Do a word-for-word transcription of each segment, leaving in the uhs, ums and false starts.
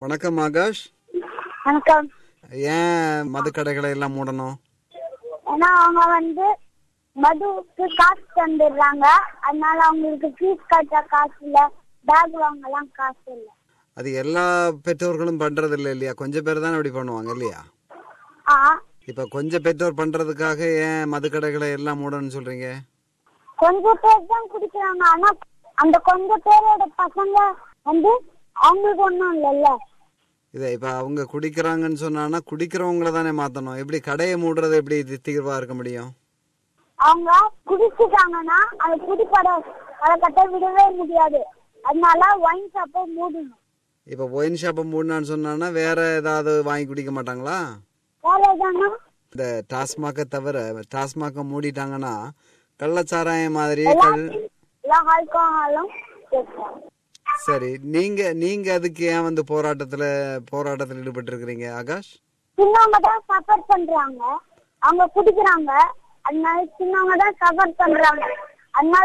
வணக்கம் ஆகாஷ். வணக்கம். ஏன் மதுக்கடைகளை எல்லாம் மூடணும்? ஏன்னா அவங்க வந்து மதுவுக்கு காசு தந்துடுறாங்க, அதனால அவங்களுக்கு ஃபீஸ் கட்ட காசு இல்ல, பேக் வாங்கலாம் காசு இல்ல. அது எல்லா பெற்றோர்களும் பண்றது இல்லை இல்லையா? கொஞ்சம் பேர் தானே அப்படி பண்ணுவாங்க இல்லையா? ஆ இப்ப கொஞ்சம் பெற்றோர் பண்றதுக்காக ஏன் மதுக்கடைகளை எல்லாம் மூடணும்னு சொல்றீங்க? கொஞ்சம் பேர் தான் குடிக்கிறாங்க, ஆனா அந்த கொஞ்சம் பேரோட பசங்க வந்து அவங்களுக்கு ஒண்ணும் இல்லைல்ல. இதை இப்ப அவங்க குடிக்கிறாங்கன்னு சொன்னா குடிக்கிறவங்கள தானே மாத்தணும். எப்படி கடையை மூடுறது எப்படி தீர்வா இருக்க முடியும்? அவங்க குடிச்சுட்டாங்கன்னா அந்த குடிப்பட பழக்கத்தை விடவே முடியாது, அதனால ஒயின் ஷாப்பை மூடணும். இப்ப ஒயின் ஷாப்பை மூடனான்னு சொன்னா வேற ஏதாவது வாங்கி குடிக்க மாட்டாங்களா? வேற எதானா இந்த டாஸ்மாக தவிர டாஸ்மாக மூடிட்டாங்கன்னா கள்ளச்சாராயம் மாதிரி கல் எல்லா ஆல்கஹாலும் கேட்பாங்க. சரி, நீங்க நீங்க அதுக்கு ஏன் வந்து போராட்டத்துல போராட்டத்தில் ஈடுபட்டு இருக்கிறீங்க ஆகாஷ்? சின்னவங்க தான் சஃபர் பண்றாங்க, அவங்க குடிக்கிறாங்க, அதனால சின்னவங்க தான் சஃபர் பண்றாங்க, அதனால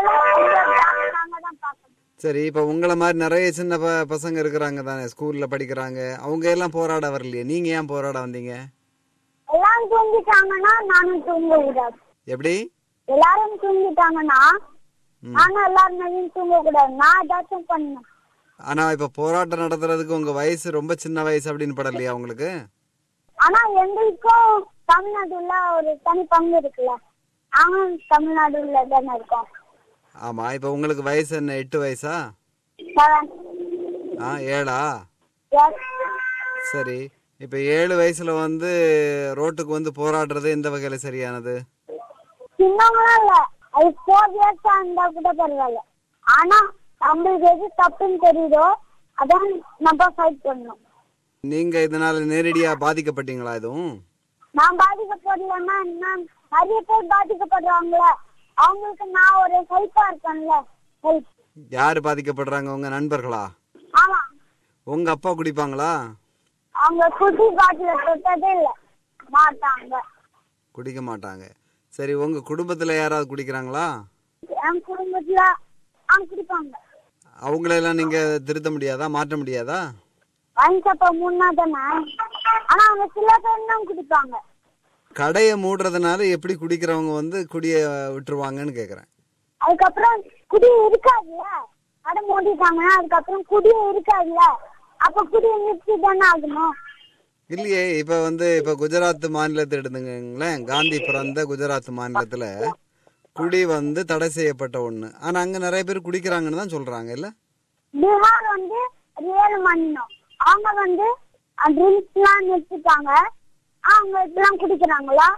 நாங்க தான் பார்க்கணும். சரி, இப்ப உங்களை மாதிரி நிறைய சின்ன ப பசங்க இருக்கிறாங்க தானே, ஸ்கூல்ல படிக்கிறாங்க, அவங்க எல்லாம் போராட வரலையே, நீங்க ஏன் போராட வந்தீங்க? எல்லாரும் தூங்கிட்டாங்கன்னா நானும் தூங்க கூடாது. எப்படி? எல்லாரும் தூங்கிட்டாங்கன்னா நானும் எல்லாரும் நவீன் தூங்க கூடாது, நான் ஏதாச்சும் பண்ணணும். ஆனா இப்ப போராட்டம் நடத்துறதுக்கு உங்க வயசு ரொம்ப சின்ன வயசு அப்படின்னு படலையா உங்களுக்கு? ஆனா எங்களுக்கும் தமிழ்நாடுல ஒரு தனி பங்கு இருக்குல்ல, நாங்களும் தமிழ்நாடுல தானே இருக்கோம். ஆமா, இப்ப உங்களுக்கு வயசு என்ன, எட்டு வயசா? செவன். ஆ, ஏழா? எஸ். சரி, இப்ப ஏழு வயசுல வந்து ரோட்டுக்கு வந்து போராடுறது எந்த வகையில சரியானது? சின்னவங்களும் இல்ல, அது ஃபோர் இயர்ஸா இருந்தா கூட பரவாயில்ல, ஆனா நம்மளுக்கு எது தப்புன்னு தெரியுதோ அதான் நம்ம ஃபைட் பண்ணணும். நீங்க இதனால நேரடியா பாதிக்கப்பட்டீங்களா எதுவும்? நான் பாதிக்கப்படலன்னா என்ன, நிறைய பேர் பாதிக்கப்படுறாங்கள, அவங்களுக்கு நான் ஒரு ஹெல்ப்பா இருக்கேன்ல. ஹெல்ப். யாரு பாதிக்கப்படுறாங்க? உங்க நண்பர்களா? ஆமா. உங்க அப்பா குடிப்பாங்களா? அவங்க குடி பாட்டில தொட்டதே இல்ல, மாட்டாங்க. குடிக்க மாட்டாங்க. சரி, உங்க குடும்பத்துல யாராவது குடிக்கிறாங்களா? என் குடும்பத்துல அவங்க குடிப்பாங்க. அவங்களெல்லாம் நீங்க திருத்த முடியாதா, மாற்ற முடியாதா? வாங்கிச்சப்ப முன்னா தானே, ஆனா அவங்க சில பேர் தான் குடிப்பாங்க. கடையை மூடுறதுனால எப்படி குடிக்கிறவங்க வந்து குடிய விட்டுருவாங்கன்னு கேக்குறேன். அதுக்கப்புறம் குடி இருக்காதுல்ல, கடை மூடிட்டாங்கன்னா அதுக்கப்புறம் குடியே இருக்காதுல்ல, அப்ப குடி நிறுத்தி தானே ஆகணும். இல்லையே, இப்ப வந்து இப்ப குஜராத் மாநிலத்தை எடுத்துங்களேன், காந்தி பிறந்த குஜராத் மாநிலத்துல குடி வந்து தடை செய்யப்பட்ட ஒண்ணு, ஆனா அங்க நிறைய பேர் குடிக்கிறாங்கன்னு தான் சொல்றாங்க இல்ல? பீகார் வந்து ரியல் மாநிலம், அவங்க வந்து ட்ரிங்க்ஸ் எல்லாம் நிறுத்திட்டாங்க, அவங்க இதெல்லாம் குடிக்கிறாங்களா?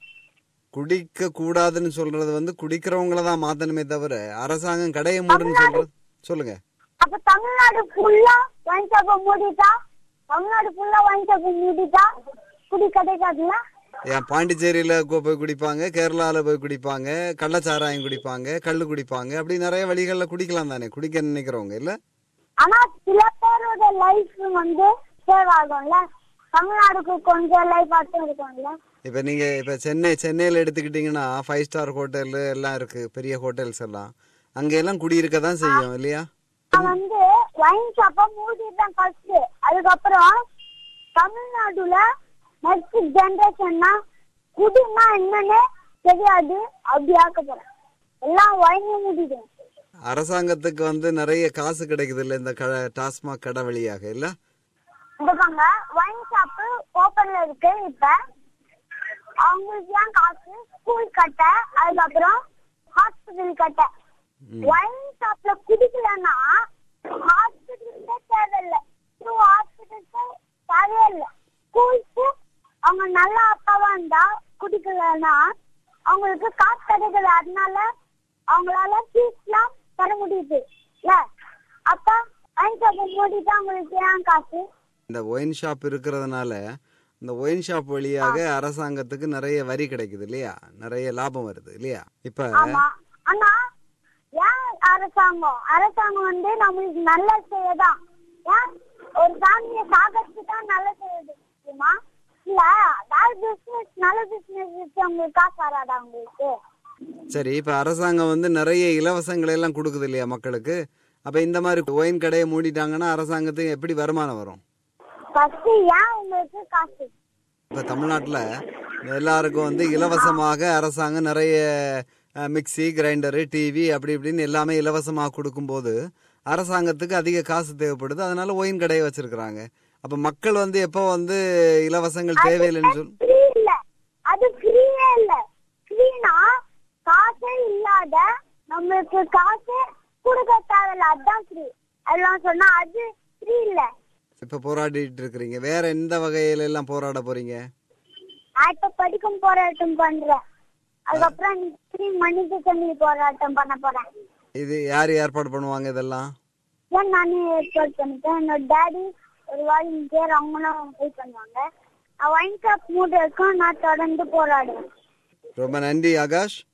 குடிக்க கூடாதுன்னு சொல்றது வந்து குடிக்கிறவங்களதான் மாத்தணுமே தவிர அரசாங்கம் கடையை மூடுன்னு சொல்றது. சொல்லுங்க. அப்ப தமிழ்நாடு ஃபுல்லா ஒயின் ஷாப்பை மூடிட்டா, தமிழ்நாடு ஃபுல்லா ஒயின் ஷாப்பை மூடிட்டா குடி கிடைக்காதுல்ல? ஏன் பாண்டிச்சேரியில போய் குடிப்பாங்க, கேரளால போய் குடிப்பாங்க, கள்ளச்சாராயம் குடிப்பாங்க, கள்ளு குடிப்பாங்க, அப்படி நிறைய வழிகள்ல குடிக்கலாம் தானே குடிக்க நினைக்கிறவங்க இல்ல? ஆனா சில பேரோட லைஃப் வந்து சேவ் ஆகும்ல, தமிழ்நாடுக்கு கொஞ்சம் லைஃப் ஆட்டும் இருக்கும்ல. இப்ப நீங்க இப்ப சென்னை சென்னையில எடுத்துக்கிட்டீங்கன்னா ஃபைவ் ஸ்டார் ஹோட்டல் எல்லாம் இருக்கு, பெரிய ஹோட்டல்ஸ் எல்லாம், அங்க எல்லாம் குடியிருக்க தான் செய்யும் இல்லையா? நான் வந்து ஒயின் ஷாப்பை மூடிட்டேன் ஃபர்ஸ்ட், அதுக்கப்புறம் தமிழ்நாடுல நெக்ஸ்ட் ஜெனரேஷன்னா குடினா என்னன்னு தெரியாது, அப்படி ஆக்க போறேன், எல்லாம் ஒயின் மூடிட்டேன். அரசாங்கத்துக்கு வந்து நிறைய காசு கிடைக்குது இல்ல இந்த டாஸ்மாக் கடை வழியாக இல்ல? இந்த ஒயின் ஷாப் ஓபன்ல இருக்கு, இப்ப அவங்களுக்கு ஏன் காசு, ஸ்கூல் கட்ட, அதுக்கப்புறம் ஹாஸ்பிட்டல் கட்ட. ஒயின் ஷாப்ல குடிக்கலன்னா ஹாஸ்பிட்டலுக்கே தேவையில்லை, ஹாஸ்பிட்டலுக்கு தேவையே இல்லை. ஸ்கூலுக்கு அவங்க நல்ல அப்பாவா இருந்தா குடிக்கலன்னா அவங்களுக்கு காசு கிடைக்கல, அதனால அவங்களால ஃபீஸ் எல்லாம் தர முடியுது இல்ல. அப்ப ஒயின் ஷாப் மூடிட்டு அவங்களுக்கு ஏன் காசு? இந்த ஒயின் ஷாப் இருக்கிறதுனால இந்த ஒயின் ஷாப் வழியாக அரசாங்கத்துக்கு நிறைய வரி கிடைக்குது இல்லையா, நிறைய லாபம் வருது இல்லையா? இப்ப ஆனா ஏன் அரசாங்கம் அரசாங்கம் வந்து நம்மளுக்கு நல்ல செய்யதான், ஏன் ஒரு ஃபேமிலியை சாகரிச்சு தான் நல்ல செய்யுது தெரியுமா? இல்ல வேற பிசினஸ், நல்ல பிசினஸ் வச்சு அவங்களுக்கு காசு வராதா உங்களுக்கு? சரி, இப்ப அரசாங்கம் வந்து நிறைய இலவசங்களை எல்லாம் கொடுக்குது இல்லையா மக்களுக்கு, அப்ப இந்த மாதிரி ஒயின் கடையை மூடிட்டாங்கன்னா அரசாங்கத்துக்கு எப்படி வருமானம் வரும்? ஃபர்ஸ்ட் ஏன் உங்களுக்கு காசு? இப்போ தமிழ்நாட்டில் எல்லாருக்கும் வந்து இலவசமாக அரசாங்கம் நிறைய மிக்சி, கிரைண்டரு, டிவி அப்படி இப்படின்னு எல்லாமே இலவசமாக கொடுக்கும்போது அரசாங்கத்துக்கு அதிக காசு தேவைப்படுது. அதனால ஒயின் கடையை வச்சிருக்கிறாங்க. அப்ப மக்கள் வந்து எப்போ வந்து இலவசங்கள் தேவையில்லைன்னு சொல் ஃப்ரீ இல்ல, அது ஃப்ரீயே இல்ல. ஃப்ரீனா காசே இல்லாத நம்மளுக்கு காசு கொடுக்க தேவையில்ல, அதுதான் ஃப்ரீ. அதெல்லாம் சொன்னா அது ஃப்ரீ இல்ல. இப்ப போராடிட்டு இருக்கிறீங்க, வேற எந்த வகையில எல்லாம் போராட போறீங்க? இப்ப படிக்கும் போராட்டம் பண்றேன். அதுக்கப்புறம் ஃப்ரீ மனித தண்ணி போராட்டம் பண்ண போறேன். இது யார் ஏற்பாடு பண்ணுவாங்க இதெல்லாம்? ஏன் நானே ஏற்பாடு பண்ணிட்டேன். என்னோட டேடி ஒரு வாலண்டியர், அவங்களும் ஹெல்ப் பண்ணுவாங்க. நான் ஒயின் ஷாப் மூட இருக்கேன், நான் தொடர்ந்து போராடுவேன். ரொம்ப நன்றி ஆகாஷ்.